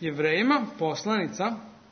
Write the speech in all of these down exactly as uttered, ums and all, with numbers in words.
Jevrejima, poslanica,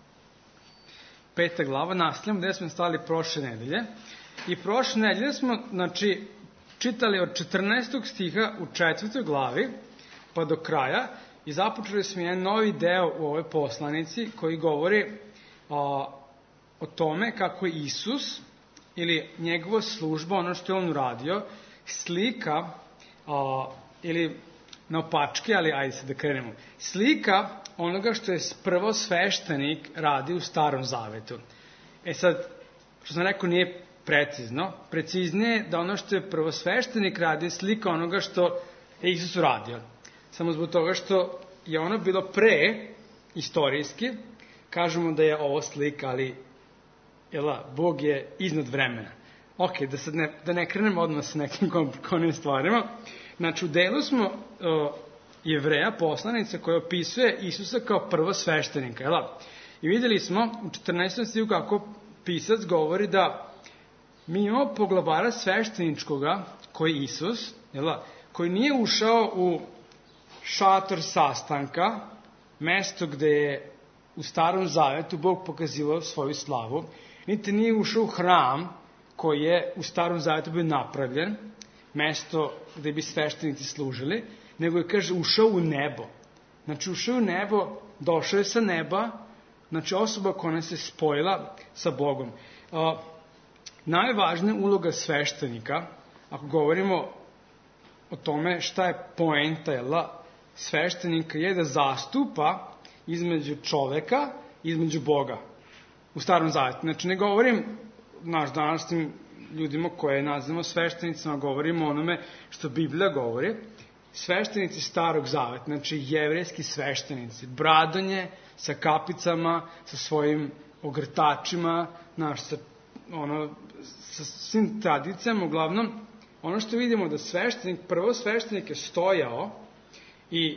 peta glava, nastavljamo gde smo stali prošle nedelje. I prošle nedelje smo, znači, čitali od četrnaestog stiha u četvrtoj glavi, pa do kraja, i započeli smo jedan novi deo u ovoj poslanici koji govori o, o tome kako je Isus, ili njegova služba, ono što je on uradio, slika, o, ili naopačke, ali ajde se da krenemo, slika onoga što je prvo sveštenik radi u Starom Zavetu. E sad, što sam rekao, nije precizno. Preciznije je da ono što je prvo sveštenik radi je slika onoga što je Isus uradio. Samo zbog toga što je ono bilo pre, istorijski, kažemo da je ovo slika, ali jela, Bog je iznad vremena. Ok, da sad ne, da ne krenemo odmah sa nekim komplikovanim stvarima. Znači, u delu smo uh, Jevreja, poslanica, koja opisuje Isusa kao prvo sveštenika. Jela? I videli smo u četrnaestom stihu kako pisac govori da mi imamo poglavara svešteničkoga, koji je Isus, jela? Koji nije ušao u šator sastanka, mesto gde je u Starom Zavetu Bog pokazivao svoju slavu, niti nije ušao u hram koji je u Starom Zavetu bio napravljen, mesto gde bi sveštenici služili, nego je, kaže, ušao u nebo. Znači, ušao u nebo, došao je sa neba, znači osoba koja se spojila sa Bogom. Uh, najvažnija uloga sveštenika, ako govorimo o tome šta je poenta, jela, sveštenika je da zastupa između čoveka i između Boga u Starom Zavetu. Znači, ne govorim naš današnjim ljudima koje nazivamo sveštenicima, govorimo o onome što Biblija govori. Sveštenici Starog Zaveta, znači jevrejski sveštenici, bradonje sa kapicama, sa svojim ogrtačima, naš, sa, ono, sa svim tradicijama, uglavnom, ono što vidimo da sveštenik, prvo sveštenik je stojao i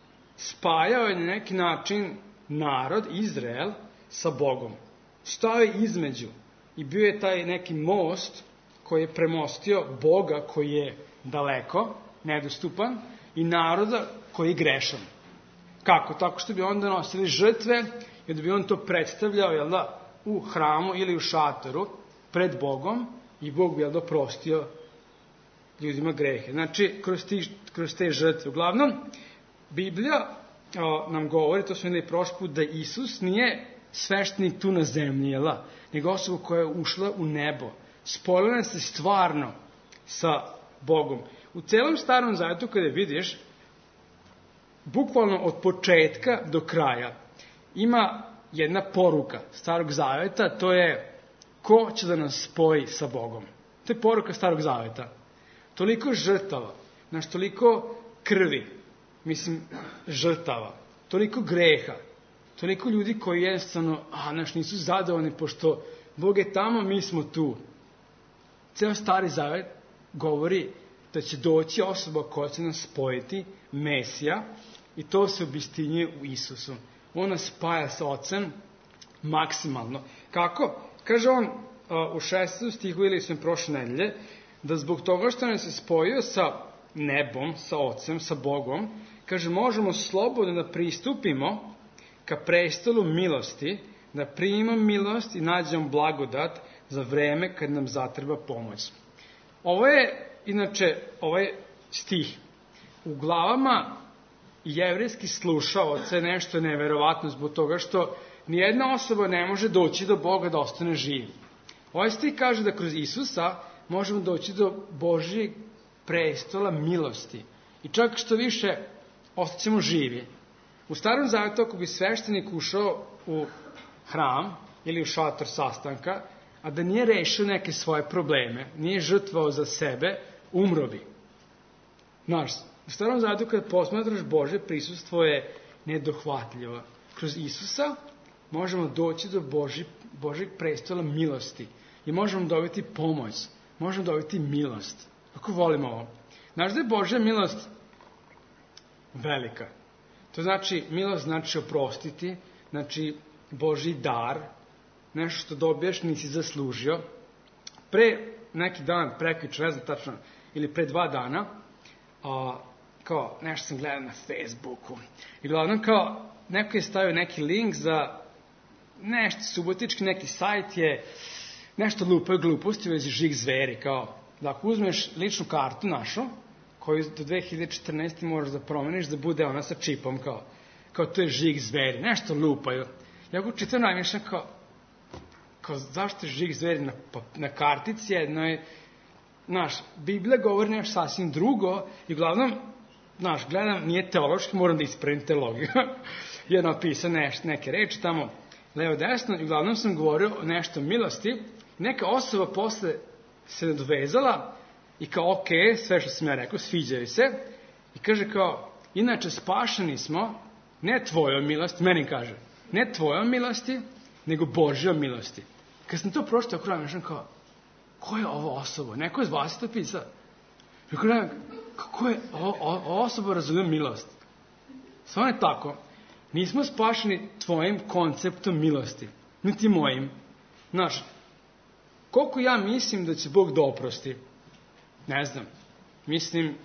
spajao je na neki način narod, Izrael, sa Bogom. Stao je između i bio je taj neki most koji je premostio Boga koji je daleko, nedostupan, i naroda koji je grešan. Kako? Tako što bi onda nosili žrtve i da bi on to predstavljao, jel da, u hramu ili u šatoru pred Bogom i Bog bi, jel da, prostio ljudima grehe. Znači, kroz, ti, kroz te žrtve. Uglavnom, Biblija o, nam govori, to smo videli prošli put, da Isus nije sveštenik tu na zemlji, jel da, nego osoba koja je ušla u nebo. Spojila se stvarno sa Bogom. U celom Starom Zavetu, kada vidiš, bukvalno od početka do kraja, ima jedna poruka Starog Zaveta, to je ko će da nas spoji sa Bogom. To je poruka Starog Zaveta. Toliko žrtava, znaš, toliko krvi, mislim, žrtava, toliko greha, toliko ljudi koji jednostavno, a, znaš, nisu zadovoljni, pošto Bog je tamo, mi smo tu. Ceo Stari Zavet govori da će doći osoba koja će nas spojiti, Mesija, i to se obistinjuje u Isusu. On nas spaja sa Ocem maksimalno. Kako? Kaže on u šestom stihu, ili smo prošle nedelje, da zbog toga što nas se spojio sa nebom, sa Ocem, sa Bogom, kaže, možemo slobodno da pristupimo ka prestolu milosti, da primimo milost i nađemo blagodat za vreme kad nam zatreba pomoć. Ovo je, inače, ovaj stih u glavama jevrejskih slušaoca je nešto neverovatno zbog toga što nijedna osoba ne može doći do Boga da ostane živ. Ovaj stih kaže da kroz Isusa možemo doći do Božjeg prestola milosti. I čak što više ostaćemo živi. U Starom Zavetu, ako bi sveštenik ušao u hram ili u šator sastanka, a da nije rešio neke svoje probleme, nije žrtvao za sebe, umro bi. Znaš, u Starom Zavetu kada posmatraš Božje prisustvo je nedohvatljivo. Kroz Isusa možemo doći do Božji, Božjeg prestola milosti i možemo dobiti pomoć, možemo dobiti milost. Ako volimo ovo. Znaš da je Božja milost velika. To znači, milost znači oprostiti, znači Božji dar, nešto što dobiješ nisi zaslužio. Pre neki dan, prekjuče, ne znam tačno, ili pre dva dana, a, kao nešto sam gledao na Facebooku. I glavno kao neko je stavio neki link za nešto subotički, neki sajt je nešto lupaju gluposti u vezi žig zveri, kao da ako uzmeš ličnu kartu našu, koju do dve hiljade četrnaeste. moraš da promeniš, da bude ona sa čipom, kao, kao to je žig zveri, nešto lupaju. Ja go čitam najmišljam kao, kao zašto je žig zveri na, na kartici jednoj, znaš, Biblija govori nešto sasvim drugo i uglavnom, znaš, gledam, nije teološki, moram da ispravim teologiju. je napisao neš, neke reči tamo, levo desno, i uglavnom sam govorio o nešto milosti. Neka osoba posle se nadovezala i kao, ok, sve što sam ja rekao, sviđaju se. I kaže kao, inače spašeni smo, ne tvojom milosti, meni kaže, ne tvojom milosti, nego Božjom milosti. Kad sam to pročitao kraj, ja sam kao, ko je ovo osoba? Neko je z vas to pisao. Ja kažem, kako je ovo, ovo osoba razume milost? Samo je tako. Nismo spašeni tvojim konceptom milosti, niti mojim. Znaš, koliko ja mislim da će Bog da oprosti? Ne znam. Mislim,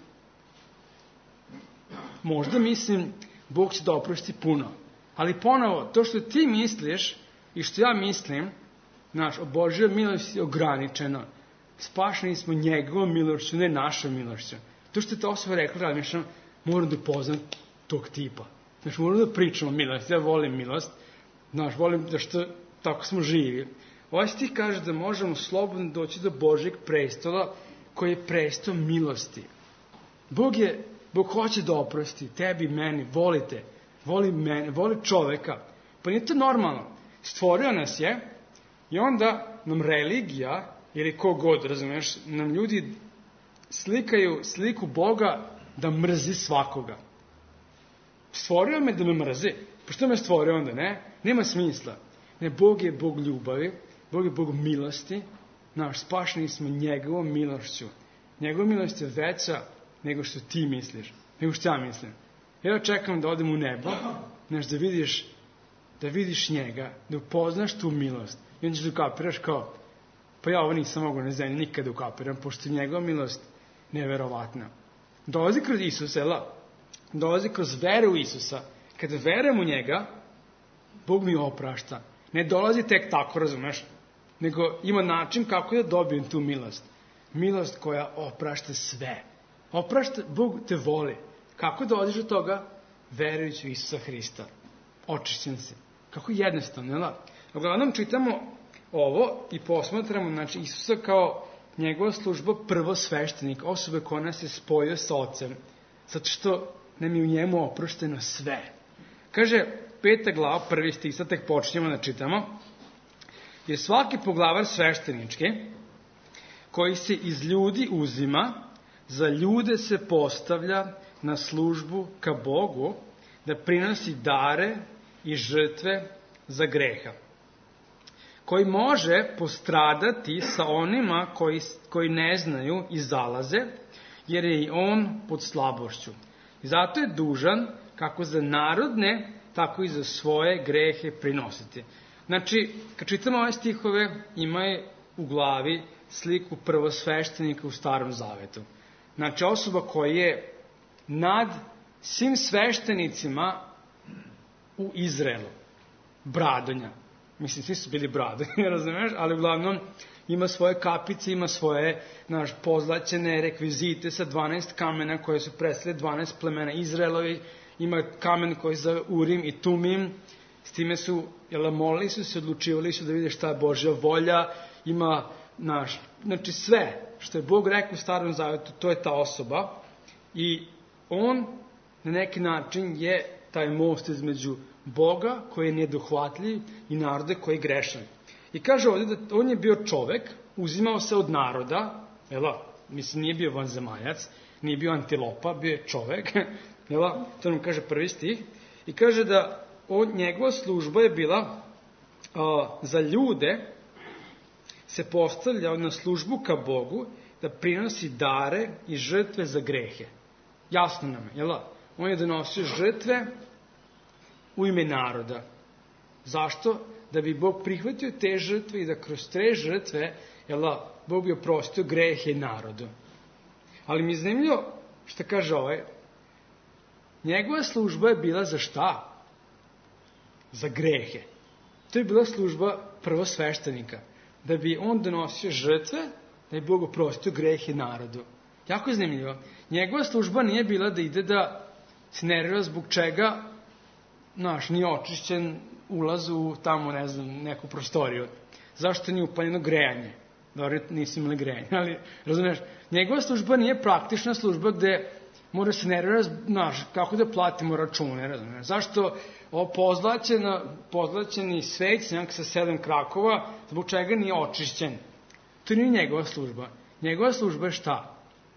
možda mislim, Bog će da oprosti puno. Ali ponovo, to što ti misliš i što ja mislim, znaš, o Božjoj milosti je ograničeno. Spašeni smo njegovom milošću, ne našom milošću. To što je ta osoba rekla, razmišljam, moram da upoznam tog tipa. Znaš, moram da pričam o milosti. Ja volim milost. Znaš, volim da što tako smo živi. Ovaj stih kaže da možemo slobodno doći do Božjeg prestola koji je prestol milosti. Bog je, Bog hoće da oprosti tebi, meni, volite, voli mene, voli čoveka. Pa nije to normalno. Stvorio nas je i onda nam religija, ili kogod, razumiješ, nam ljudi slikaju sliku Boga da mrzi svakoga. Stvorio me da me mrzi. Pa što me stvorio onda, ne? Nema smisla. Ne, Bog je Bog ljubavi, Bog je Bog milosti, naš, spašeni smo njegovom milošću. Njegova milost je veća nego što ti misliš, nego što ja mislim. Ja čekam da odem u nebo, znaš, da vidiš, da vidiš njega, da upoznaš tu milost. I onda ćeš da ukapiraš kao, pa ja ovo nisam mogu na zemlji nikada ukapiram, pošto je njegova milost neverovatna. Dolazi kroz Isusa,ela? Dolazi kroz veru Isusa. Kada verujem u njega, Bog mi oprašta. Ne dolazi tek tako, razumeš, nego ima način kako da dobijem tu milost. Milost koja oprašta sve. Oprašta, Bog te voli. Kako dolaziš do toga? Verujući u Isusa Hrista. Očišćen si. Kako jednostavno, jel? Uglavnom čitamo ovo i posmatramo, znači, Isusa kao njegova služba prvosveštenik, osobe koja nas je spojio sa Ocem, zato što nam je u njemu oprošteno sve. Kaže, peta glava, prvi stih, sad tek počinjemo da čitamo, jer svaki poglavar sveštenički, koji se iz ljudi uzima, za ljude se postavlja na službu ka Bogu, da prinosi dare i žrtve za greha, koji može postradati sa onima koji, koji ne znaju i zalaze, jer je i on pod slabošću. I zato je dužan, kako za narodne, tako i za svoje grehe prinositi. Znači, kad čitamo ove stihove, ima je u glavi sliku prvosveštenika u Starom Zavetu. Znači, osoba koja je nad svim sveštenicima u Izraelu. Bradonja. Mislim, svi su bili bradonje, razumiješ, ali uglavnom ima svoje kapice, ima svoje, naš, pozlaćene rekvizite sa dvanaest kamena koje su predstavljali dvanaest plemena Izraelovi, ima kamen koji se zove Urim i Tumim, s time su, jel, molili su se, odlučivali su da vide šta je Božja volja, ima, naš, znači sve što je Bog rekao u Starom Zavetu, to je ta osoba i on na neki način je taj most između Boga koji je nedohvatljiv i narode koji je grešan. I kaže ovdje da on je bio čovek, uzimao se od naroda, jela, mislim nije bio vanzemaljac, nije bio antilopa, bio je čovek, jela, to nam kaže prvi stih, i kaže da on, njegova služba je bila a, za ljude, se postavljao na službu ka Bogu, da prinosi dare i žrtve za grehe. Jasno nam je, jela, on je donosio žrtve u ime naroda. Zašto? Da bi Bog prihvatio te žrtve i da kroz te žrtve, jela, Bog je oprostio grehe narodu. Ali mi je zanimljivo što kaže ovaj, njegova služba je bila za šta? za grehe. To je bila služba prvosveštenika, da bi on donosio žrtve, da bi Bog oprostio grehe narodu. Jako je zanimljivo. Njegova služba nije bila da ide da se nervira zbog čega naš nije očišćen ulaz u tamo, ne znam, neku prostoriju. Zašto nije upaljeno grejanje? Dobro, nisi imali grejanje, ali razumiješ, njegova služba nije praktična služba gde mora se nervira, znaš, kako da platimo račune, razumiješ. Zašto ovo pozlaćena, pozlaćeni svećnjak sa sedam krakova, zbog čega nije očišćen? To nije njegova služba. Njegova služba je šta?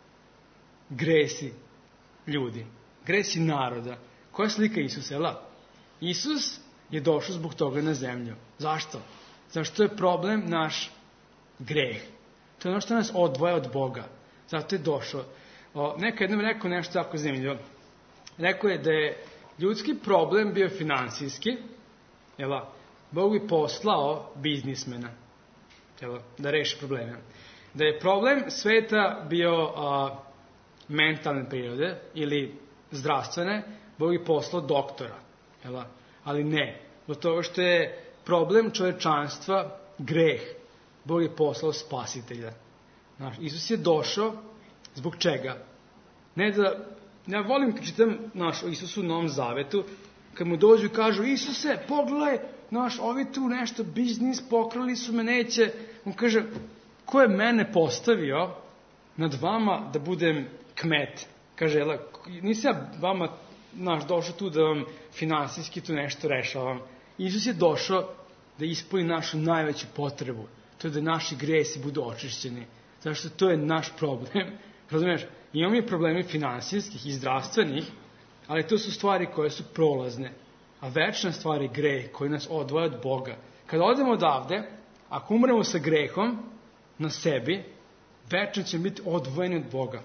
Gresi ljudi, gresi naroda. Koja je slika Isusa, jel' da? Isus je došao zbog toga na zemlju. Zašto? Zašto je problem naš greh. To je ono što nas odvoja od Boga. Zato je došao. O, neka jednom rekao nešto tako zanimljivo. Rekao je da je ljudski problem bio finansijski, jel' da? Bog je poslao biznismena, jel' da? Da reši probleme. Da je problem sveta bio a, mentalne prirode ili zdravstvene, Bog je poslao doktora. Jel? Ali ne. Od toga što je problem čovečanstva greh, Bog je poslao spasitelja. Znaš, Isus je došao zbog čega? Ne da, ja volim kad čitam naš, o Isusu u Novom Zavetu, kad mu dođu i kažu, Isuse, pogledaj, naš, ovi tu nešto, biznis, pokrali su me, neće. On kaže, ko je mene postavio nad vama da budem kmet? Kaže, jel, nisam ja vama naš, došao tu da vam finansijski tu nešto rešavam. Isus je došao da ispuni našu najveću potrebu. To je da naši gresi budu očišćeni. Zašto to je naš problem. Razumiješ? Imamo i problemi finansijskih i zdravstvenih, ali to su stvari koje su prolazne. A večna stvar je greh koji nas odvaja od Boga. Kada odemo odavde, ako umremo sa grehom na sebi, večno ćemo biti odvojeni od Boga.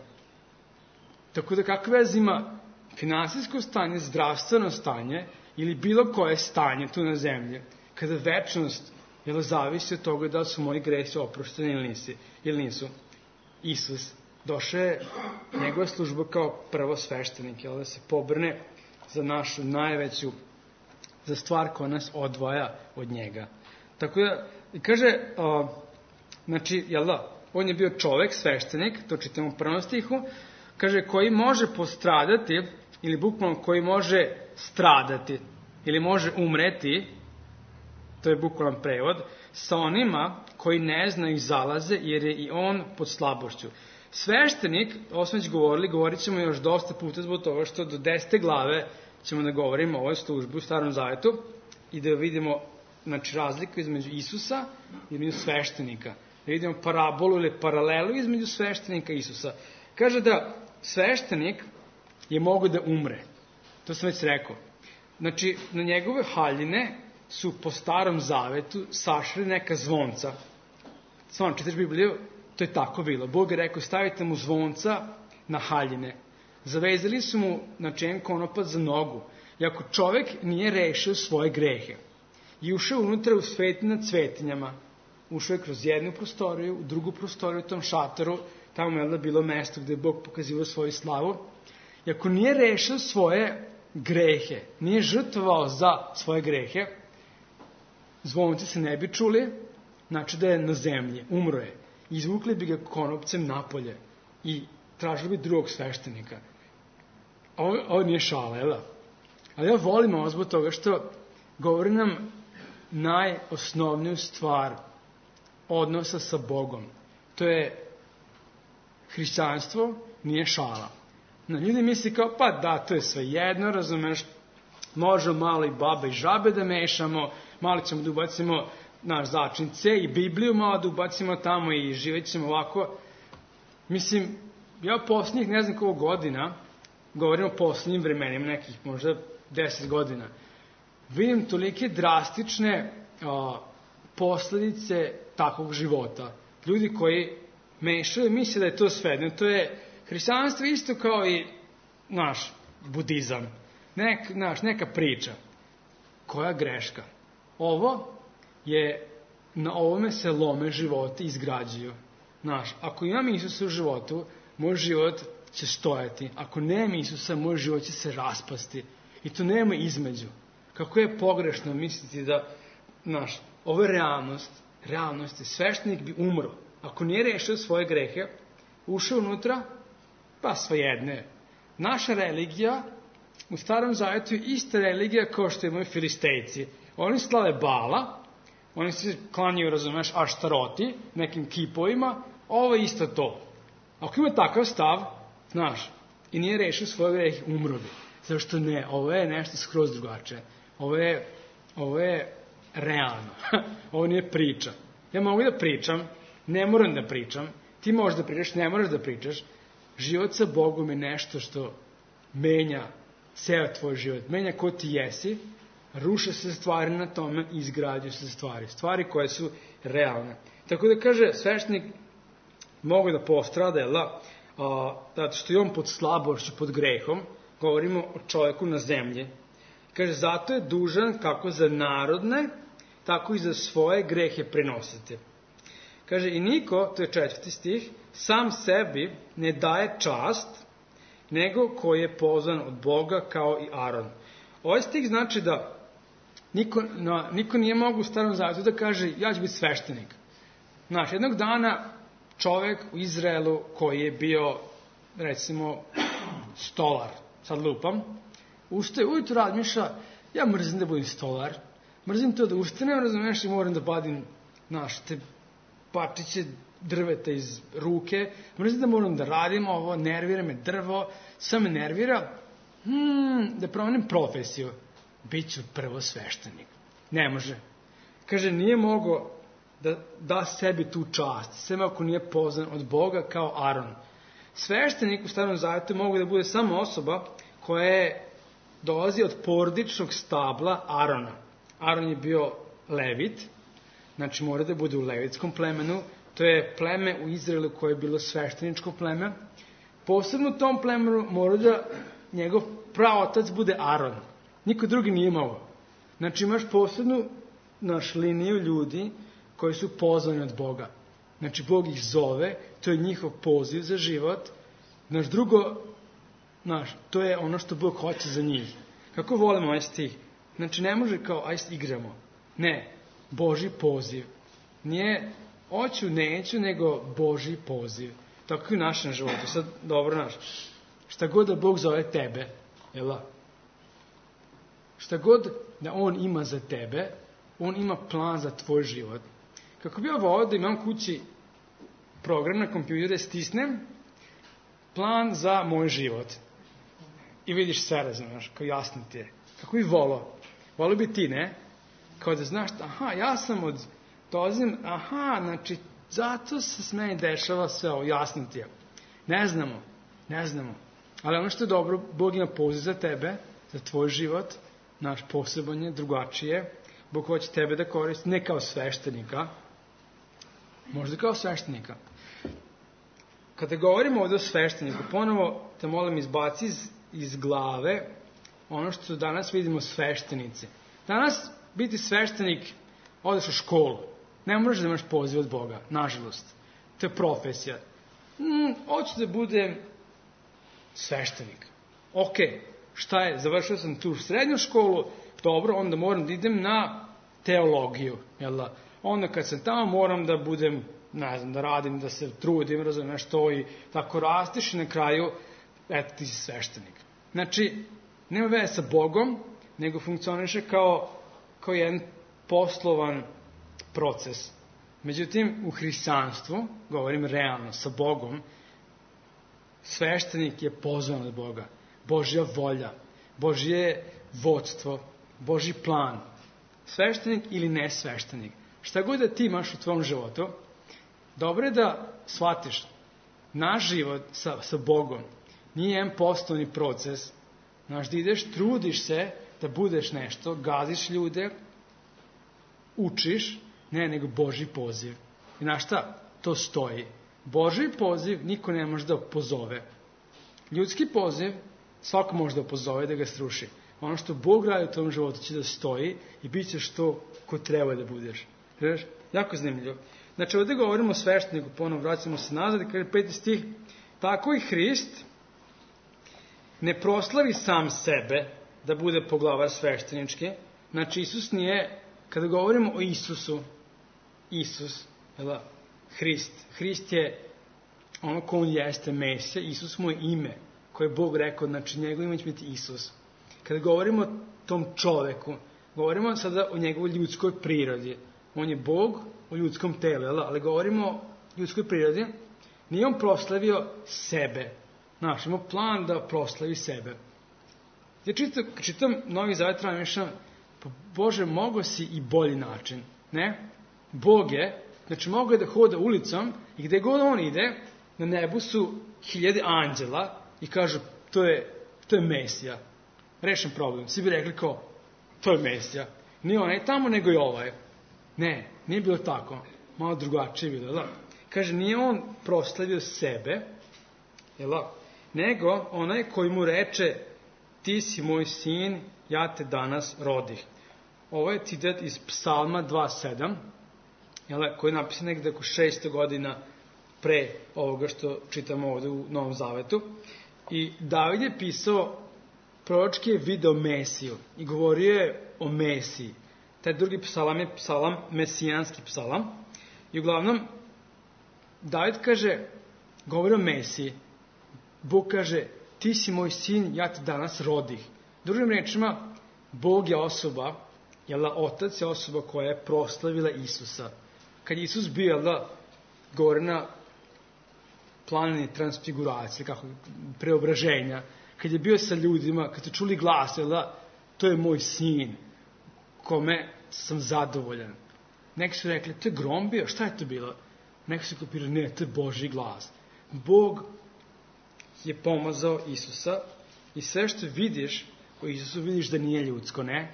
Tako da kakve veze ima finansijsko stanje, zdravstveno stanje ili bilo koje stanje tu na zemlji, kada večnost jel, zavisi od toga da su moji gresi oprošteni ili, nisi, ili nisu. Isus došao je, njegova služba kao prvosveštenik, jel, da se pobrne za našu najveću, za stvar koja nas odvaja od njega. Tako da, kaže, a, znači, jel da, on je bio čovek, sveštenik, to čitamo u prvom stihu, kaže, koji može postradati, ili bukvalno koji može stradati, ili može umreti, to je bukvalan prevod, sa onima koji ne znaju i zalaze, jer je i on pod slabošću. Sveštenik, ovo smo već govorili, govorit ćemo još dosta puta zbog toga što do desete glave ćemo da govorimo o ovoj službi u Starom Zavetu i da vidimo, znači, razliku između Isusa i između sveštenika. Da vidimo parabolu ili paralelu između sveštenika i Isusa. Kaže da sveštenik je mogao da umre. To sam već rekao. Znači, na njegove haljine su po Starom Zavetu sašli neka zvonca. Stvarno, čitaš Bibliju, to je tako bilo. Bog je rekao, stavite mu zvonca na haljine. Zavezali su mu na čem konopac za nogu. I ako čovek nije rešio svoje grehe i ušao unutra u svetinja cvetinjama, ušao je kroz jednu prostoriju, u drugu prostoriju u tom šatoru, tamo je bilo mesto gde je Bog pokazivao svoju slavu, i ako nije rešio svoje grehe, nije žrtvovao za svoje grehe, zvonci se ne bi čuli, znači da je na zemlji, umro je. Izvukli bi ga konopcem napolje i tražili bi drugog sveštenika. Ovo, ovo nije šala, jel da? Ali ja volim ovo zbog toga što govori nam najosnovniju stvar odnosa sa Bogom. To je hrišćanstvo, nije šala. No, ljudi misli kao, pa da, to je sve jedno, razumeš, može malo i baba i žabe da mešamo, malo ćemo da ubacimo naš začince i Bibliju malo da ubacimo tamo i živet ćemo ovako. Mislim, ja posljednjih ne znam koliko godina, govorim o posljednjim vremenima, nekih možda deset godina, vidim tolike drastične a, posledice takvog života. Ljudi koji mešaju, misle da je to sve, to je hrišćanstvo isto kao i naš budizam, Nek, naš, neka priča. Koja greška? Ovo je, na ovome se lome životi izgrađuju. Naš, ako imam Isusa u životu, moj život će stojati. Ako nema Isusa, moj život će se raspasti. I to nema između. Kako je pogrešno misliti da, znaš, ovo je realnost, realnost je, sveštenik bi umro. Ako nije rešio svoje grehe, ušao unutra, pa svejedne. Naša religija u Starom Zavetu je ista religija kao što imaju Filistejci. Oni slave Bala, oni se klanjaju, razumeš, Aštaroti, nekim kipovima, ovo je isto to. Ako ima takav stav, znaš, i nije rešio svoje grehe, umro bi. Zašto ne? Ovo je nešto skroz drugačije. Ovo je, ovo je realno. Ovo nije priča. Ja mogu da pričam, ne moram da pričam, ti možeš da pričaš, ne moraš da pričaš. Život sa Bogom je nešto što menja ceo tvoj život, menja ko ti jesi, ruše se stvari na tome i izgrađuju se stvari. Stvari koje su realne. Tako da kaže, sveštenik mogu da postrada, jel da, a, zato što je on pod slabošću, pod grehom, govorimo o čovjeku na zemlji. Kaže, zato je dužan kako za narodne, tako i za svoje grehe prenositi. Kaže, i niko, to je četvrti stih, sam sebi ne daje čast, nego koji je pozvan od Boga kao i Aron. Ovaj stih znači da niko, na, niko nije mogu u Starom Zavetu da kaže, ja ću biti sveštenik. Znaš, jednog dana čovjek u Izraelu koji je bio, recimo, stolar, sad lupam, ustaje, ujutro razmišlja, ja mrzim da budem stolar, mrzim to da ustanem, razumiješ, i moram da badim, znaš, te parčiće drveta iz ruke, mrzim da moram da radim ovo, nervira me drvo, sve me nervira, hmm, da promenim profesiju, bit ću prvo sveštenik. Ne može. Kaže, nije mogo da da sebi tu čast, sve ako nije pozvan od Boga kao Aron. Sveštenik u Starom Zavetu mogu da bude samo osoba koja je dolazi od porodičnog stabla Arona. Aron je bio levit, znači mora da bude u levitskom plemenu, to je pleme u Izraelu koje je bilo svešteničko pleme. Posebno u tom plemenu mora da njegov praotac bude Aron. Niko drugi nije imao. Znači imaš posebnu naš liniju ljudi koji su pozvani od Boga. Znači Bog ih zove, to je njihov poziv za život. Naš drugo, naš, to je ono što Bog hoće za njih. Kako volimo ovaj stih? Znači ne može kao, aj igramo. Ne, Božji poziv. Nije hoću, neću, nego Božji poziv. Tako i u našem životu. Sad, dobro, naš, šta god da Bog zove tebe, jel da? Šta god da On ima za tebe, On ima plan za tvoj život. Kako bi ja volao da imam kući program na kompjuteru da stisnem plan za moj život. I vidiš sve, razumiješ, kao jasno ti je. Kako bi volao? Volao bi ti, ne? Kao da znaš, aha, ja sam od dolazim, aha, znači, zato se s meni dešava sve ovo, jasno ti je. Ne znamo, ne znamo. Ali ono što je dobro, Bog ima poziv za tebe, za tvoj život, naš poseban je, drugačije. Bog hoće tebe da koristi, ne kao sveštenika, možda kao sveštenika. Kada govorimo ovdje o svešteniku, ponovo te molim izbaci iz, iz glave ono što danas vidimo sveštenici. Danas biti sveštenik, odeš u školu, ne možeš da imaš poziv od Boga, nažalost. To je profesija. Hmm, hoću da budem sveštenik. Ok, šta je, završio sam tu srednju školu, dobro, onda moram da idem na teologiju, jel da? Onda kad sam tamo moram da budem, ne znam, da radim, da se trudim, razumiješ to i tako rastiš i na kraju, eto ti si sveštenik. Znači, nema veze sa Bogom, nego funkcioniše kao, kao jedan poslovan proces. Međutim, u hrišćanstvu, govorim realno, sa Bogom, sveštenik je pozvan od Boga. Božja volja, Božje vodstvo, Božji plan. Sveštenik ili ne sveštenik. Šta god da ti imaš u tvom životu, dobro je da shvatiš, naš život sa, sa Bogom nije jedan poslovni proces. Znaš, da ideš, trudiš se da budeš nešto, gaziš ljude, učiš, ne, nego Božji poziv. I znaš šta? To stoji. Božji poziv niko ne može da pozove. Ljudski poziv svako može da pozove, da ga sruši. Ono što Bog radi u tom životu će da stoji i bit ćeš to ko treba da budeš. Znaš? Jako zanimljivo. Znači, ovdje govorimo o svešteniku, ponovno vraćamo se nazad i kaže peti stih, tako i Hrist ne proslavi sam sebe da bude poglavar sveštenički, Znači, Isus nije, kada govorimo o Isusu, Isus, jel, Hrist, Hrist je ono ko on jeste, Mesija, Isus mu je ime, koje je Bog rekao, znači njegov ime će biti Isus. Kada govorimo o tom čoveku, govorimo sada o njegovoj ljudskoj prirodi. On je Bog u ljudskom telu, jel, ali govorimo o ljudskoj prirodi. Nije on proslavio sebe. Znaš, ima plan da proslavi sebe. Ja čitam, čitam Novi Zavet, razmišljam, pa Bože, mogo si i bolji način, ne? Bog je, znači mogo je da hoda ulicom i gde god on ide, na nebu su hiljade anđela i kažu, to je, to je Mesija. Rešen problem. Svi bi rekli kao, to je Mesija. Nije onaj tamo, nego i ovaj. Ne, nije bilo tako. Malo drugačije bilo, da? Kaže, nije on proslavio sebe, jel, nego onaj koji mu reče, ti si moj sin, ja te danas rodih. Ovo je citat iz Psalma dva sedam, jel, koji je napisan negde oko šesto godina pre ovoga što čitamo ovde u Novom Zavetu. I David je pisao, proročki je video Mesiju i govorio je o Mesiji. Taj drugi psalam je psalam, mesijanski psalam. I uglavnom, David kaže, govori o Mesiji. Bog kaže, ti si moj sin, ja te danas rodih. Drugim rečima, Bog je osoba, jel da, Otac je osoba koja je proslavila Isusa. Kad je Isus bio, jel da, govori na planini transfiguracije, kako, preobraženja, kad je bio sa ljudima, kad su čuli glas, jel da, to je moj sin, kome sam zadovoljan. Neki su rekli, to je grom bio, šta je to bilo? Neki su kopirali, ne, to je Božji glas. Bog je pomazao Isusa i sve što vidiš o Isusu vidiš da nije ljudsko, ne?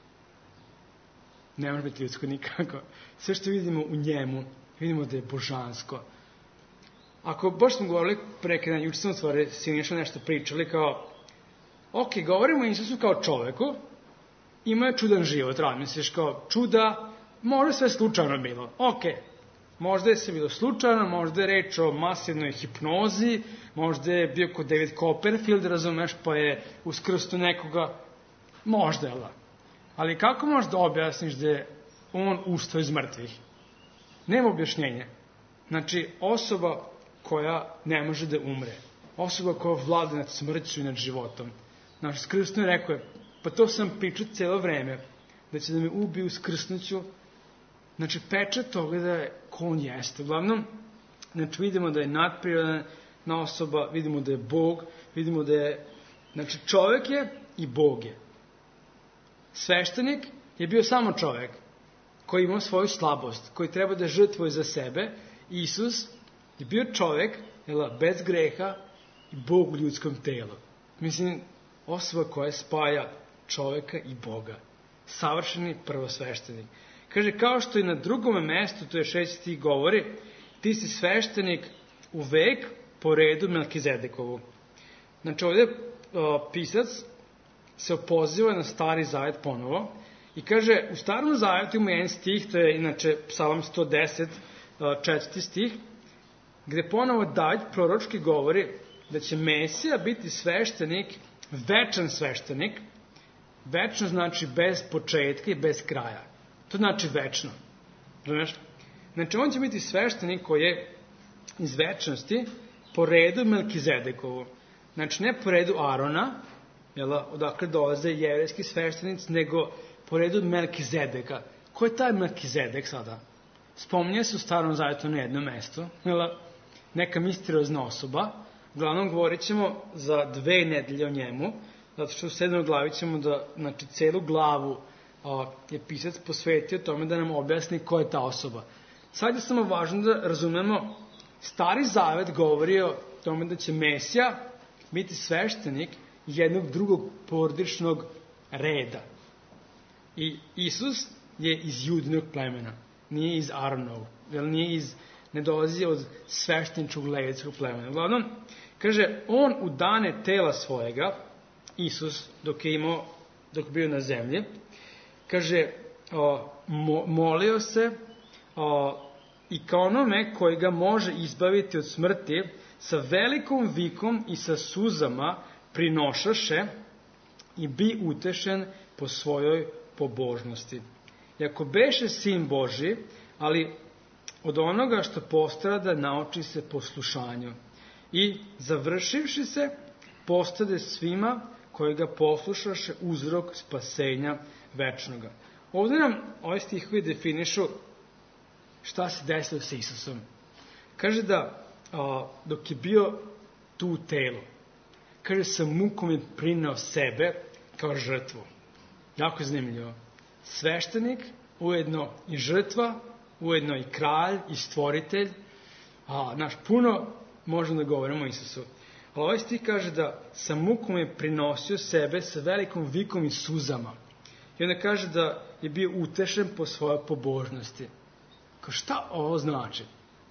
Ne može biti ljudsko nikako. Sve što vidimo u njemu, vidimo da je božansko. Ako baš smo govorili preke na juče, smo stvari Siniša nešto pričali kao, ok, govorimo o Isusu kao čoveku, ima je čudan život, razmisliš kao čuda, možda sve slučajno bilo, ok, možda je sve bilo slučajno, možda je reč o masivnoj hipnozi, možda je bio kod David Copperfield, razumeš, pa je uskrsto nekoga, možda je, ali kako možeš da objasniš da je on ustao iz mrtvih? Nema objašnjenja. Znači, osoba koja ne može da umre, osoba koja vlada nad smrću i nad životom. Znači, skrsno je rekao, pa to sam pričao cijelo vreme, da će da me ubiju skrsnuću. Znači, pečat toga da je ko on jeste. Uglavnom, znači, vidimo da je nadprirodna osoba, vidimo da je Bog, vidimo da je, znači, čovek je i Bog je. Sveštenik je bio samo čovek koji imao svoju slabost, koji treba da žrtvuje za sebe. Isus je bio čovek, jel, bez greha i Bog u ljudskom telu. Mislim, osoba koja spaja čoveka i Boga. Savršeni prvosveštenik. Kaže, kao što i na drugome mestu, to je šesti govori, ti si sveštenik u vek po redu Melkizedekovu. Znači, ovdje o, pisac se opoziva na Stari Zavet ponovo i kaže, u Starom Zavetu ima jedan stih, to je inače Psalam sto deset, četvrti stih, gde ponovo David proročki govori da će Mesija biti sveštenik, večan sveštenik. Večno znači bez početka i bez kraja. To znači večno. Znaš? Znači, on će biti sveštenik koji je iz večnosti po redu Melkizedekovu. Znači, ne po redu Arona, jel, odakle dolaze jevrejski sveštenici, nego po redu Melkizedeka. Ko je taj Melkizedek sada? Spominje se u Starom Zavetu na jednom mestu, jel, neka misteriozna osoba. Uglavnom, govorit ćemo za dve nedelje o njemu, zato što u sedmoj glavi ćemo da, znači, celu glavu a, je pisac posvetio tome da nam objasni ko je ta osoba. Sad je samo važno da razumemo, Stari Zavet govori o tome da će Mesija biti sveštenik jednog drugog porodičnog reda. I Isus je iz Judinog plemena, nije iz Aronovog, jer nije iz, ne dolazi od svešteničkog levickog plemena. Uglavnom, kaže, on u dane tela svojega, Isus, dok je imao, dok je bio na zemlji, kaže, o, mo, molio se o, i kao onome koji ga može izbaviti od smrti, sa velikom vikom i sa suzama prinošaše i bi utešen po svojoj pobožnosti. I ako beše sin Božji, ali od onoga što postrada nauči se poslušanju. I završivši se, postade svima koji ga poslušaše uzrok spasenja večnoga. Ovdje nam ovaj stihovi definišu šta se desilo sa Isusom. Kaže da a, dok je bio tu u telu, kaže sa mukom je prineo sebe kao žrtvu. Jako zanimljivo. Sveštenik, ujedno i žrtva, ujedno i kralj, i stvoritelj. A, naš, puno možemo da govorimo o Isusu. Ali ovaj stih kaže da sa mukom je prinosio sebe sa velikom vikom i suzama. I onda kaže da je bio utešen po svojoj pobožnosti. Kao šta ovo znači?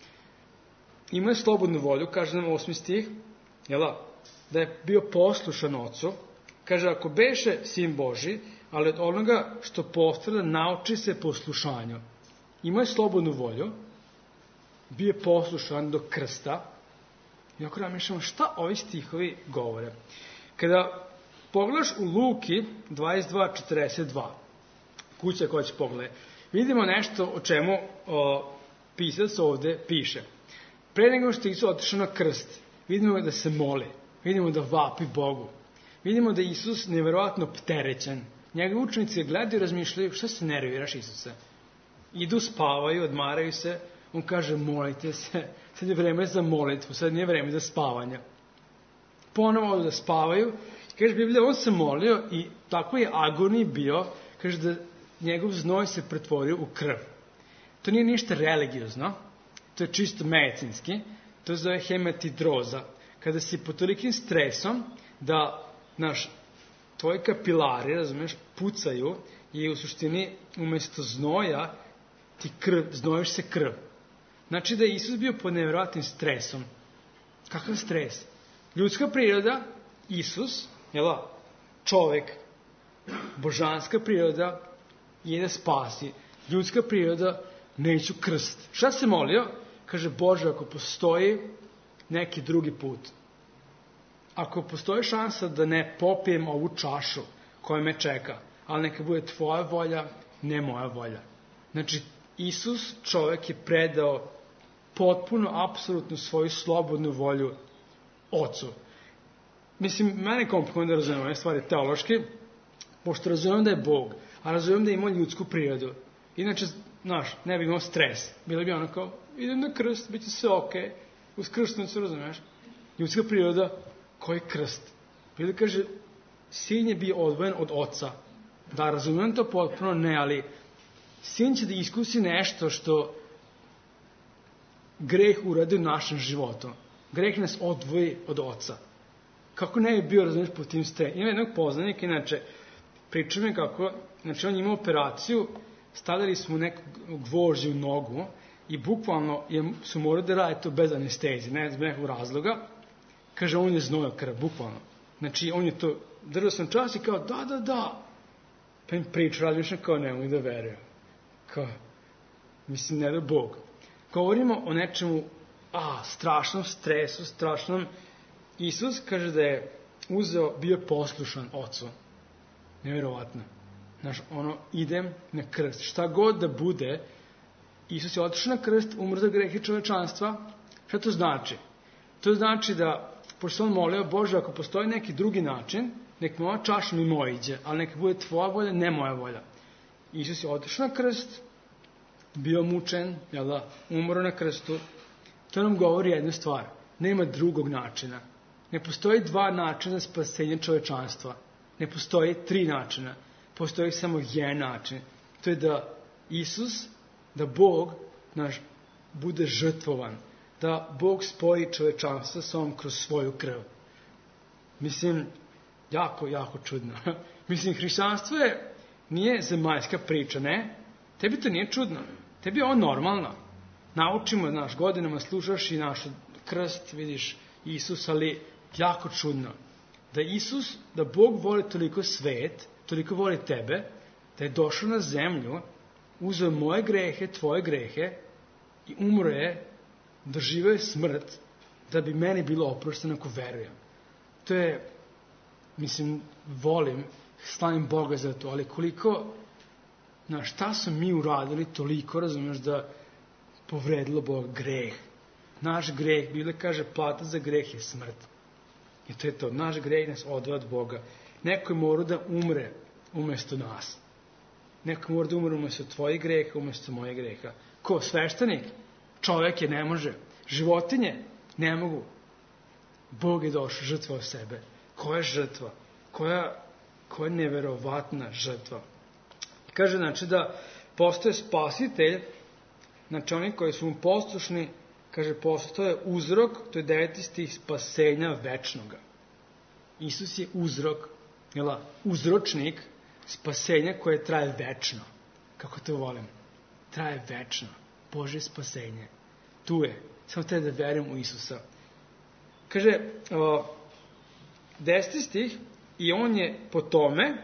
Imao je slobodnu volju, kaže nam osmi stih, jela, da je bio poslušan ocu. Kaže, ako beše sin Božji, ali od onoga što postrada nauči se poslušanju. Imao je slobodnu volju, bio je poslušan do krsta. I ako razmišljamo šta ovi stihovi govore. Kada pogledaš u Luki dvadeset dva četrdeset dva, kuća koja će pogledati, vidimo nešto o čemu o, pisac ovde piše. Pre nego što je Isus otišao na krst, vidimo da se moli, vidimo da vapi Bogu, vidimo da je Isus neverovatno opterećen. Njegovi učenici gledaju i razmišljaju, šta se nerviraš Isuse? Idu, spavaju, odmaraju se, on kaže molite se, sad je vreme za molitvu, sad nije vreme za spavanja. Ponovo da spavaju, kaže Biblija, on se molio i tako je agonij bio, kaže da njegov znoj se pretvorio u krv. To nije ništa religiozno, to je čisto medicinski, to se zove hematidroza. Kada si pod tolikim stresom da naš, tvoji kapilari, razumiješ, pucaju i u suštini umjesto znoja ti krv, znojiš se krv. Znači da je Isus bio pod nevjerojatnim stresom. Kakav stres? Ljudska priroda, Isus, jela, čovek, božanska priroda je da spasi. Ljudska priroda, neću krst. Šta se molio? Kaže, Bože, ako postoji neki drugi put, ako postoji šansa da ne popijem ovu čašu koja me čeka, ali neka bude tvoja volja, ne moja volja. Znači, Isus, čovek, je predao potpuno, apsolutno svoju slobodnu volju Ocu. Mislim, mene je komplikovano da razumijem ove stvari teološki, pošto razumijem da je Bog, a razumijem da je imao ljudsku prirodu. Inače, znaš, ne bi imao stres. Bilo bi ono kao, idem na krst, bit će sve okej. Okay. Uz krstnicu, razumiješ? Ljudska priroda, koji krst? Bilo kaže, sin je bio odvojen od oca. Da, razumijem to potpuno, ne, ali sin će da iskusi nešto što greh uradi u našem životu. Greh nas odvoji od oca. Kako ne je bio, razumiješ, po tim ste. Ima jednog poznanika, inače, pričao mi kako, znači on imao operaciju, stavili smo neku gvožđe u nogu i bukvalno je, su morali da radi to bez anestezije, ne, bez nekog razloga. Kaže, on je znojao krv, bukvalno. Znači, on je to, držao sam čas i kao, da, da, da. Pa im priča, razmišljam kao, ne mogu da verujem. Kao, mislim, ne da Bog. Govorimo o nečemu, a, strašnom stresu, strašnom. Isus kaže da je uzeo, bio poslušan ocu. Nevjerovatno. Znaš, ono, idem na krst. Šta god da bude, Isus je otišao na krst, umro za grehe čovečanstva. Šta to znači? To znači da, pošto sam molio, Bože, ako postoji neki drugi način, nek moja čaša mi moja iđe, ali neka bude tvoja volja, ne moja volja. Isus je otišao na krst, bio mučen, jel da, umro na krstu. To nam govori jednu stvar. Nema drugog načina. Ne postoji dva načina spasenja čovečanstva. Ne postoji tri načina. Postoji samo jedan način. To je da Isus, da Bog naš bude žrtvovan. Da Bog spoji čovečanstvo sa ovom kroz svoju krv. Mislim, jako, jako čudno. Mislim, hrišćanstvo je, nije zemaljska priča, ne? Tebi to nije čudno. Tebi je ovo normalno. Naučimo, znaš, godinama slušaš i naš krst, vidiš Isus, ali jako čudno. Da Isus, da Bog voli toliko svet, toliko voli tebe, da je došao na zemlju, uzeo moje grehe, tvoje grehe i umro je, doživio je smrt, da bi meni bilo oprošteno ako verujem. To je, mislim, volim, slavim Boga za to, ali koliko na šta su mi uradili toliko, razumeš, da povredilo Boga greh. Naš greh, Biblia kaže, plata za greh je smrt. I to je to, naš greh nas odvaja od Boga. Neko je morao da umre umesto nas. Neko mora da umre umesto tvojih greha, umesto mojih greha. Ko? Sveštenik? Čovek je, ne može. Životinje? Ne mogu. Bog je došao, žrtvao sebe. Koja je žrtva? Koja, koja je neverovatna žrtva? Kaže, znači, da postoje spasitelj, znači oni koji su mu poslušni, kaže, postoje uzrok, to je deveti stih, spasenja večnoga. Isus je uzrok, jela, uzročnik spasenja koje traje večno. Kako to volim? Traje večno. Božje spasenje. Tu je. Samo treba da verujem u Isusa. Kaže, o, deseti stih, i on je po tome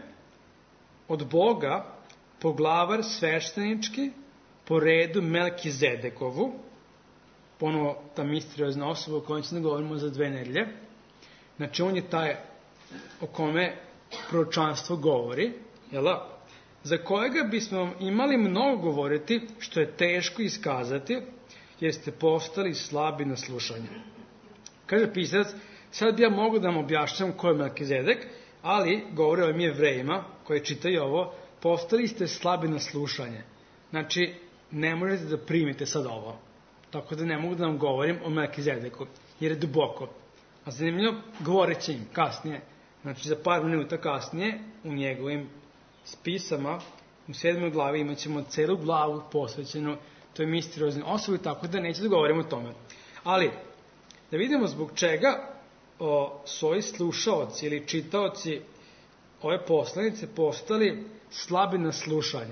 od Boga poglavar sveštenički po redu Melkizedekovu, ponovo ta misteriozna osoba o kojoj ćemo da govorimo za dve nedelje. Znači, on je taj o kome proročanstvo govori, jela, za kojega bismo imali mnogo govoriti, što je teško iskazati, jer ste postali slabi na slušanje. Kaže pisac, sad bi ja mogu da vam objašnjam ko je Melkizedek, ali govore o ovim Jevrejima, koji čitaju ovo, postali ste slabi na slušanje. Znači, ne možete da primite sad ovo. Tako da ne mogu da vam govorim o Melkizedeku, jer je duboko. A zanimljivo, govorit će im kasnije, znači za par minuta kasnije, u njegovim spisama, u sedmoj glavi imat ćemo celu glavu posvećenu toj misteriozne osobi, tako da neće da govorimo o tome. Ali, da vidimo zbog čega o, svoji slušaoci ili čitaoci ove poslanice postali slabi na slušanje.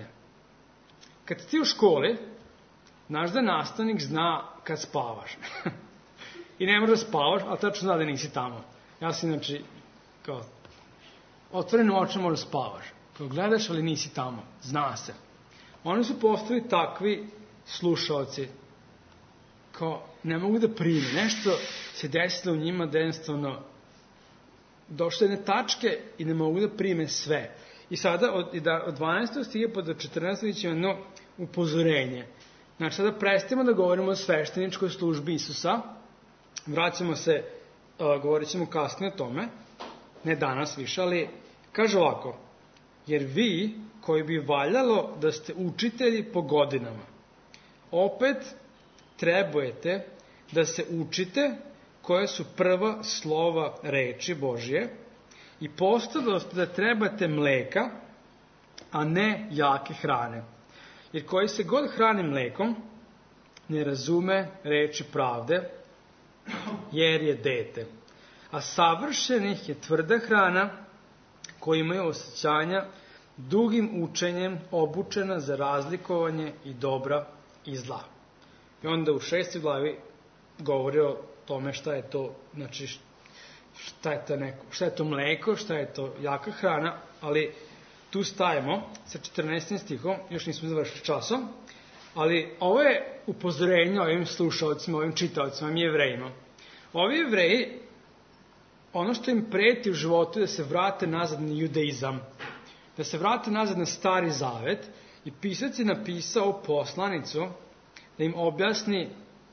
Kad ti u školi, znaš da nastavnik zna kad spavaš. I ne možeš da spavaš, a tačno zna da nisi tamo. Ja sam znači, kao, otvoreno oče možeš da spavaš. Kao gledaš, ali nisi tamo. Zna se. Oni su postali takvi slušaoci. Kao, ne mogu da prime. Nešto se desilo u njima da jednostavno došle jedne tačke i ne mogu da prime sve. I sada od, da, od dvanaestog stiga pa do četrnaestog ćemo jedno upozorenje. Znači, sada prestajemo da govorimo o svešteničkoj službi Isusa. Vraćamo se, uh, govorit ćemo kasnije o tome. Ne danas više, ali kaže ovako. Jer vi, koji bi valjalo da ste učitelji po godinama, opet trebujete da se učite koje su prva slova reči Božje i postadoste da trebate mleka, a ne jake hrane. Jer koji se god hrani mlekom, ne razume reči pravde, jer je dete. A savršenih je tvrda hrana, koji imaju osjećanja dugim učenjem obučena za razlikovanje i dobra i zla. I onda u šestoj glavi govori o tome šta je to, znači šta je to, neko, šta je to mleko, šta je to jaka hrana, ali tu stajemo sa četrnaestim stihom, još nismo završili časom, ali ovo je upozorenje ovim slušalcima, ovim čitaocima, ovim Jevrejima. Ovi Jevreji, ono što im preti u životu je da se vrate nazad na judaizam, da se vrate nazad na Stari Zavet, i pisac je napisao poslanicu da im objasni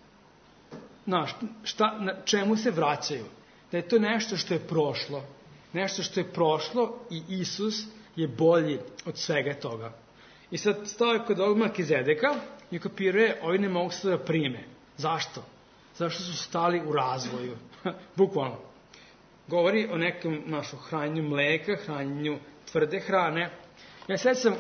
na, šta, na čemu se vraćaju. Da je to nešto što je prošlo. Nešto što je prošlo i Isus je bolji od svega toga. I sad stao kod ovog Melkizedeka i kapiruje, ovi ne mogu se da prime. Zašto? Zašto su stali u razvoju? Bukvalno. Govori o nekom našom hranjenju mleka, hranjenju tvrde hrane. Ja sad sam,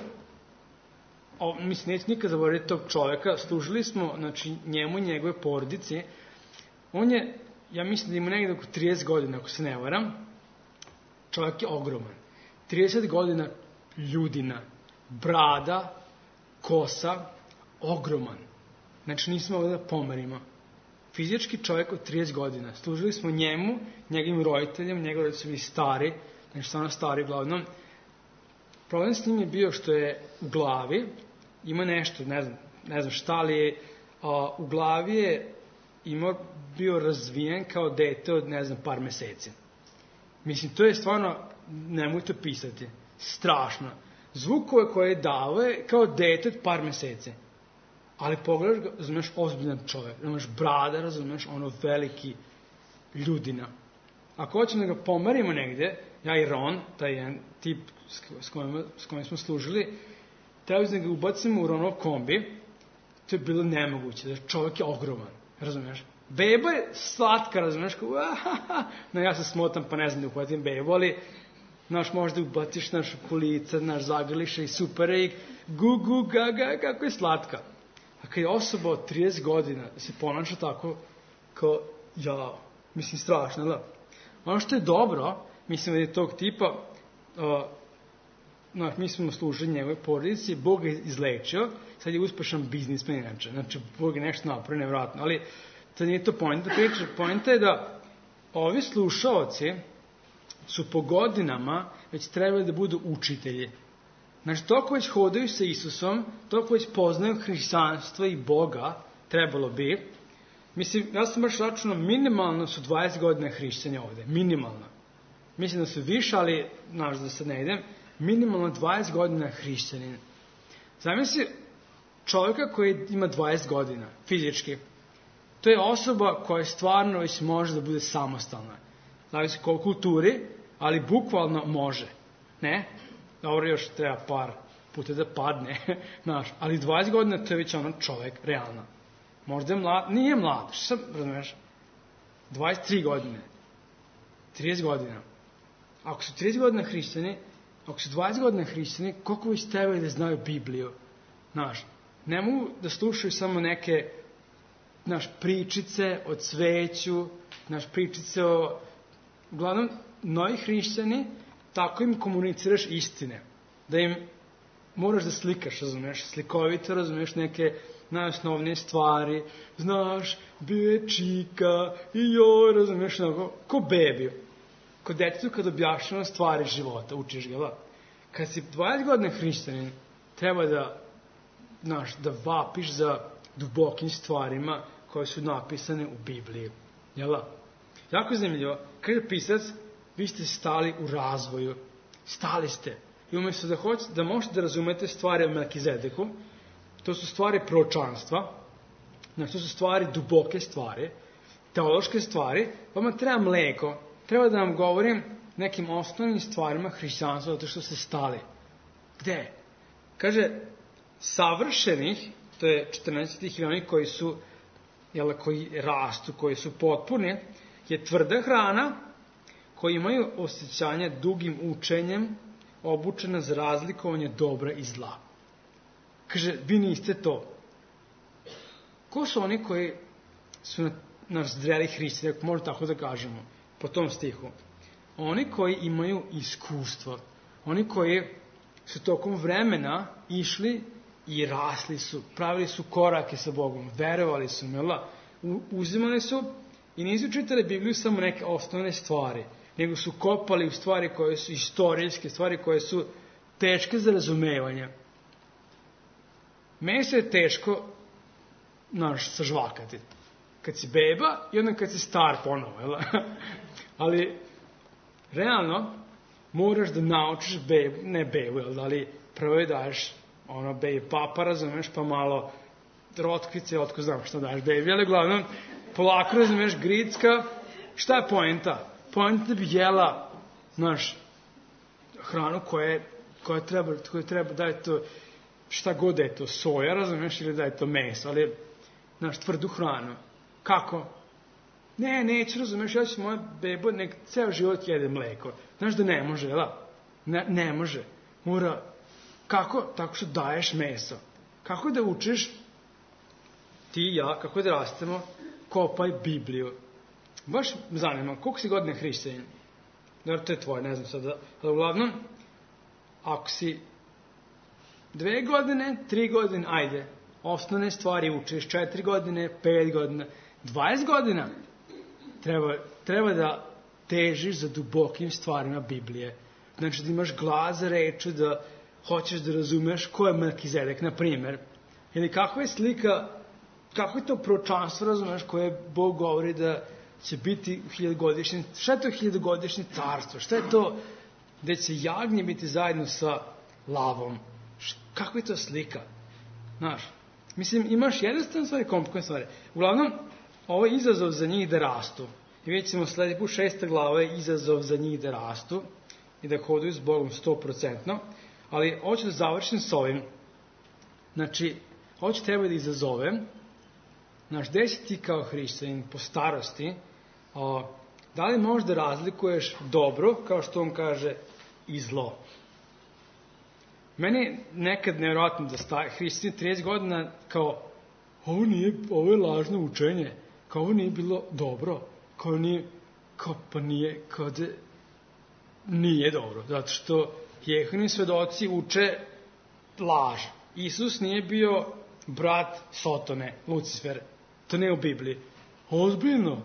o, mislim, neću nikad zaboraviti tog čoveka, služili smo, znači, njemu i njegove porodici. On je, ja mislim da ima negdje oko trideset godina, ako se ne varam. Čovjek je ogroman. trideset godina ljudina, brada, kosa, ogroman. Znači, nismo ovdje da pomerimo. Fizički čovjek od trideset godina. Služili smo njemu, njegovim roditeljima, njegovi roditelji su bili stari, znači stvarno stari uglavnom. Problem s njim je bio što je u glavi, ima nešto, ne znam, ne znam šta li je, a, u glavi je imao, bio razvijen kao dete od, ne znam, par meseci. Mislim, to je stvarno, nemojte pisati, strašno. zvukove koje je dao je kao dete od par mesece. Ali pogledaš ga, razumeš, ozbiljan čovjek, razumeš, brada, razumeš, ono veliki ljudina. Ako hoćemo da ga pomerimo negde, ja i Ron, taj jedan tip s kojim, s kojim smo služili, treba da ga ubacimo u Ronov kombi, to je bilo nemoguće, da čovjek je ogroman, razumeš. Beba je slatka, razumeš, kao, ahaha, no ja se smotam pa ne znam da uhvatim bebu, ali, znaš, možda ubaciš naš kolica, naš zagrliša i super je i gu, gu, ga, ga, kako je slatka. A kad je osoba od trideset godina se ponaša tako, kao, ja, mislim, strašno, da. Ono što je dobro, mislim da je tog tipa, uh, no, mi smo služili njegove porodici, Bog je izlečio, sad je uspešan biznismen inače, znači Bog je nešto napravio nevjerojatno, ali to nije to pojenta priča, pojenta je da ovi slušaoci su po godinama već trebali da budu učitelji. Znači, toliko već hodaju sa Isusom, toliko već poznaju hrišćanstvo i Boga, trebalo bi. Mislim, ja sam baš računao, minimalno su dvadeset godina hrišćanja ovde, minimalno. Mislim da su više, ali, znaš, da sad ne idem, minimalno dvadeset godina hrišćanina. Zamisli čovjeka koji ima dvadeset godina, fizički. To je osoba koja stvarno već može da bude samostalna. Zavisi kao kulturi, ali bukvalno može. Ne? Dobro, još treba par puta da padne, znaš, ali dvadeset godina to je već ono čovjek, realno. Možda je mlad, nije mlad, što sam, razumiješ, dvadeset tri godine, trideset godina. Ako su trideset godina hrišćani, ako su dvadeset godina hrišćani, koliko već trebaju da znaju Bibliju, znaš, ne mogu da slušaju samo neke, znaš, pričice o cveću, znaš, pričice o, uglavnom, novi hrišćani, tako im komuniciraš istine. Da im moraš da slikaš, razumeš, slikovito, razumeš neke najosnovnije stvari, znaš, bio je čika, i joj, razumeš, onako, ko bebi. Ko detetu kad objašnjava stvari života, učiš ga, da. Kad si dvadeset godina hrišćanin, treba da, znaš, da vapiš za dubokim stvarima koje su napisane u Bibliji. Jel da? Jako zanimljivo, kad je pisac, vi ste stali u razvoju, stali ste. I umjesto da hoćete, da možete da razumete stvari o Melkizedeku, to su stvari proročanstva, znači to su stvari, duboke stvari, teološke stvari, vama treba mleko, treba da vam govorim nekim osnovnim stvarima hrišćanstva, zato što ste stali. Gde? Kaže, savršenih, to je četrnaest tih ili oni koji su, jel, koji rastu, koji su potpuni, je tvrda hrana, koji imaju osjećanje dugim učenjem, obučena za razlikovanje dobra i zla. Kaže, vi niste to. Ko su oni koji su na, naš zreli hrišćani, ako možemo tako da kažemo, po tom stihu? Oni koji imaju iskustvo. Oni koji su tokom vremena išli i rasli su, pravili su korake sa Bogom, verovali su, mjela, uzimali su i nisu čitali Bibliju samo neke osnovne stvari, nego su kopali u stvari koje su istorijske, stvari koje su teške za razumevanje. Meni se je teško, znaš, sažvakati. Kad si beba i onda kad si star ponovo, jel? Ali, realno, moraš da naučiš bebu, ne bebu, jel? Ali prvo je daješ, ono, bebi papa, razumeš, pa malo rotkvice, otko znam šta daješ bebi, ali uglavnom, polako, razumeš, gricka, šta je poenta? Poenta da bi jela, znaš, hranu koja, koja treba, koja treba da je to, šta god da je to, soja, razumeš, ili da je to meso, ali, znaš, tvrdu hranu. Kako? Ne, neću, razumeš, ja ću moja bebo, nek ceo život jede mleko. Znaš da ne može, jel? Ne, ne može. Mora, kako? Tako što daješ meso. Kako da učiš, ti i ja, kako da rastemo, kopaj Bibliju. Baš me zanima, koliko si godine hrišćanin? Dobro, to je tvoje, ne znam sada. Ali uglavnom, ako si dve godine, tri godine, ajde, osnovne stvari učiš, četiri godine, pet godina, dvadeset godina, treba, treba da težiš za dubokim stvarima Biblije. Znači da imaš glas za reču, da hoćeš da razumeš ko je Melkizedek, na primjer. Ili kakva je slika, kako je to proročanstvo, razumeš, koje Bog govori da će biti u hiljadugodišnjem, šta je to hiljadugodišnje carstvo, šta je to gde će jagnje biti zajedno sa lavom. Š, kako je to slika? Znaš, mislim, imaš jednostavne stvari, komplikovanne stvari. Uglavnom, ovo je izazov za njih da rastu. I vidjet ćemo sledi put šesta glava je izazov za njih da rastu i da hodaju s Bogom sto procentno. Ali hoću da završim s ovim. Znači, hoću tebe da izazovem. Znaš, gde si ti kao hrišćanin po starosti? O, da li možeš da razlikuješ dobro, kao što on kaže, i zlo? Meni je nekad nevjerojatno da staje hrišćanin trideset godina kao ovo nije, ovo je lažno učenje, kao ovo nije bilo dobro, kao nije, kao pa nije, kao da nije dobro, zato što Jehovini svedoci uče laž. Isus nije bio brat Sotone, Lucifer, to ne u Bibliji. Ozbiljno?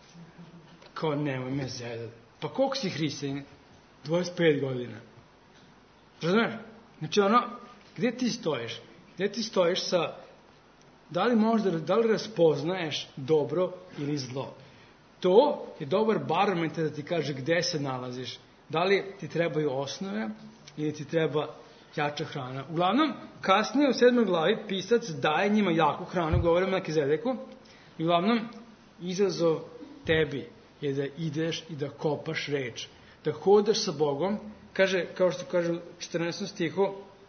Kao nemoj me zezati. Pa koliko si hrišćanin? dvadeset pet godina. Razumeš? Znači ono, gdje ti stojiš? Gdje ti stojiš sa, da li možda, da li raspoznaješ dobro ili zlo? To je dobar barometar da ti kaže gdje se nalaziš. Da li ti trebaju osnove ili ti treba jača hrana. Uglavnom, kasnije u sedmoj glavi pisac daje njima jaku hranu, govorimo na Melkizedeku. Uglavnom, izazov tebi je da ideš i da kopaš reč. Da hodaš sa Bogom, kaže, kao što kaže u četrnaestom stihu,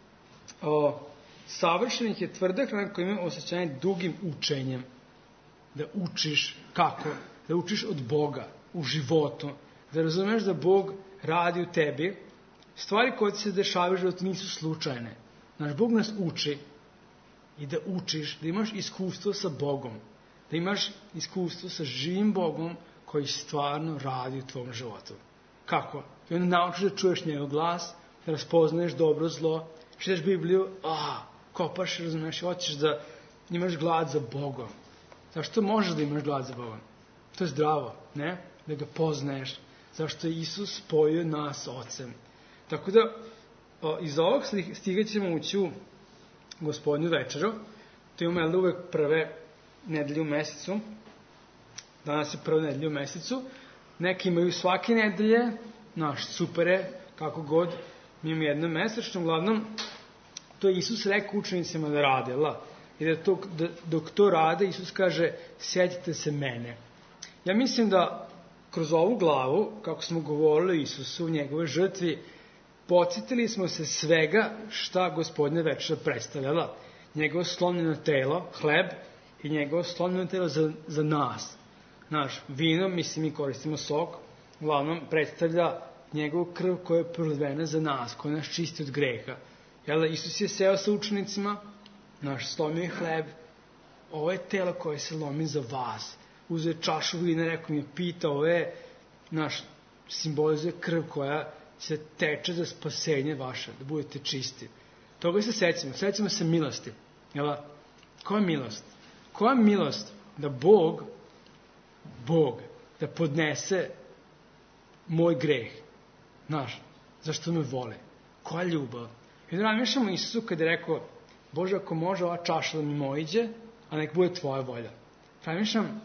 o, savršenih je tvrda hrana koja ima osjećanje dugim učenjem. Da učiš kako? Da učiš od Boga u životu. Da razumeš da Bog radi u tebi. Stvari koje ti se dešavaju u životu nisu slučajne. Znaš, Bog nas uči i da učiš, da imaš iskustvo sa Bogom. Da imaš iskustvo sa živim Bogom koji stvarno radi u tvom životu. Kako? I onda naučiš da čuješ njegov glas, da raspoznaješ dobro, zlo, čitaš Bibliju, a, kopaš, razumeš, i hoćeš da imaš glad za Bogom. Zašto možeš da imaš glad za Bogom? To je zdravo, ne? Da ga poznaješ. Zašto je Isus spojio nas s Ocem. Tako da, o, iz ovog stiga ćemo ući u Gospodnju večeru. To imamo jel, uvek prve nedelje u mesecu. Danas je prva nedelja u mesecu. Neki imaju svake nedelje, naš super je, kako god, mi imamo jedno mesečno. Uglavnom, to je Isus rekao učenicima da rade. La? I da, to, da dok to rade, Isus kaže, sjetite se mene. Ja mislim da kroz ovu glavu, kako smo govorili o Isusu, u njegove žrtvi, podsjetili smo se svega šta Gospodnja večera predstavljala. Njegovo slomljeno telo, hleb, i njegovo slomljeno telo za, za nas. Naš vino, mislim mi koristimo sok, uglavnom predstavlja njegovu krv koja je prolivena za nas, koja nas čisti od greha. Jel, Isus je seo sa učenicima, naš slomio hleb, ovo je telo koje se lomi za vas. Uzeo je čašu vina, rekao mi je, pita, ovo je naš simbolizuje krv koja se teče za spasenje vaše, da budete čisti. Toga se sećamo, sećamo se milosti. Jel, koja milost? Koja milost da Bog, Bog, da podnese moj greh, znaš, zašto me vole? Koja ljubav? I onda razmišljamo Isusu kada je rekao, Bože, ako može ova čaša da mi mojiđe, a nek bude tvoja volja. Razmišljam,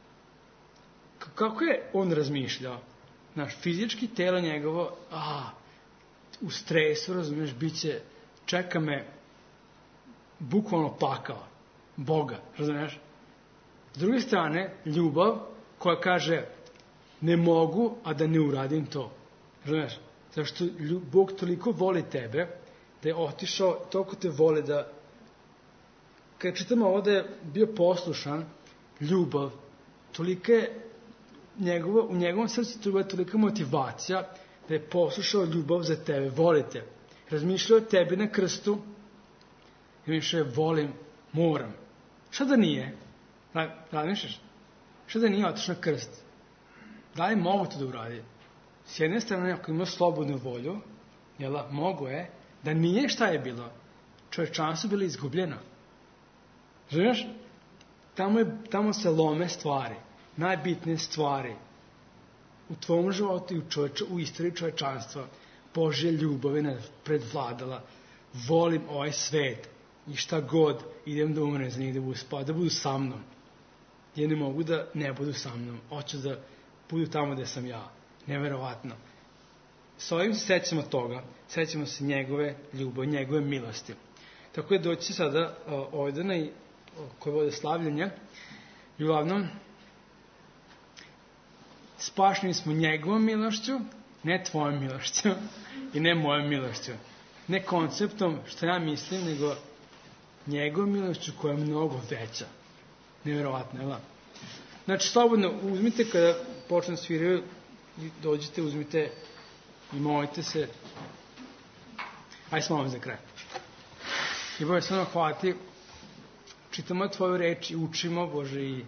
kako je on razmišljao? Naš fizički telo njegovo, a, u stresu, razumiješ, bit će, čeka me bukvalno pakao, Boga, razumiješ? S druge strane, ljubav koja kaže, ne mogu, a da ne uradim to. Razumiješ? Zato što Bog toliko voli tebe, da je otišao, toliko te voli da, kada čitamo ovo da je bio poslušan, ljubav, tolika je njegova, u njegovom srcu to je tolika motivacija da je poslušao ljubav za tebe, volite. Razmišljao o tebi na krstu i mišljao je, volim, moram. Šta da nije? Razmišljaš? Šta da nije otišao na krst? Da li mogu to da uradi? S jedne strane, ako ima slobodnu volju, jela, mogu je, da nije šta je bilo. Čovječanstvo bilo izgubljeno. Znaš? Tamo, je, tamo se lome stvari. Najbitnije stvari u tvom životu i u, čovječ, u istoriji čovječanstva. Božja ljubav je predvladala. Volim ovaj svet i šta god idem da umrem za njih, da budu, spa, da budu sa mnom. Ja ne mogu da ne budu sa mnom. Hoću da budu tamo gde sam ja. Neverovatno. s ovim se sećamo toga, sećamo se njegove ljubavi, njegove milosti. Tako je doći sada ovdje na koje vode slavljenja. I uglavnom, spašeni smo njegovom milošću, ne tvojom milošću i ne mojom milošću. Ne konceptom što ja mislim, nego njegovom milošću koja je mnogo veća. Nevjerovatno, jel? Znači, slobodno uzmite kada počnem sviraju, dođite, uzmite i molite se. Ajde smo vam za kraj. I Bože, sve nam hvati, čitamo Tvoju reč i učimo, Bože, i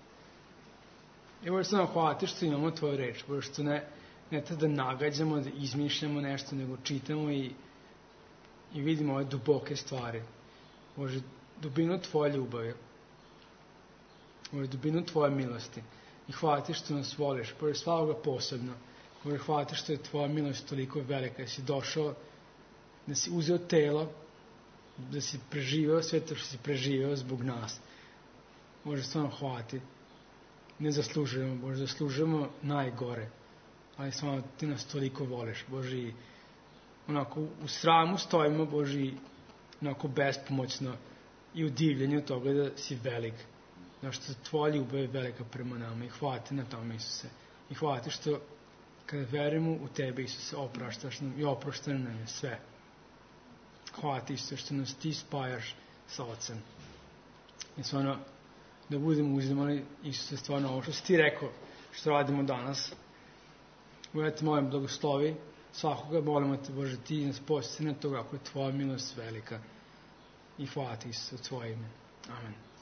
I Bože, sve nam hvati što imamo Tvoju reč, Bože, što ne, ne treba da nagađamo, da izmišljamo nešto, nego čitamo i, i vidimo ove duboke stvari. Bože, dubinu Tvoje ljubavi, Bože, dubinu Tvoje milosti. I hvala Ti što nas voliš, Bože, svakoga posebno. Bože, hvala Ti što je Tvoja milost toliko velika, da si došao, da si uzeo telo, da si preživeo sve to što si preživeo zbog nas. Bože, stvarno hvala Ti. Ne zaslužujemo, Bože, zaslužujemo najgore. Ali stvarno Ti nas toliko voliš, Bože, i onako u sramu stojimo, Bože, i onako bespomoćno i u divljenju toga da si velik. Znaš što Tvoja ljubav je velika prema nama i hvala Ti na tome, Isuse. I hvala Ti što kada verujemo u Tebe, Isuse, opraštaš nam i oprošteno nam je sve. Hvala Ti, Isuse, što nas Ti spajaš sa Ocem. I stvarno, da budemo uzimali, Isuse, stvarno ovo što si Ti rekao, što radimo danas. Bože, Te molim, blagoslovi svakoga, molimo Te, Bože, Ti nas postigne toga ako je Tvoja milost velika. I hvala Ti, Isuse, u Tvoje ime. Amen.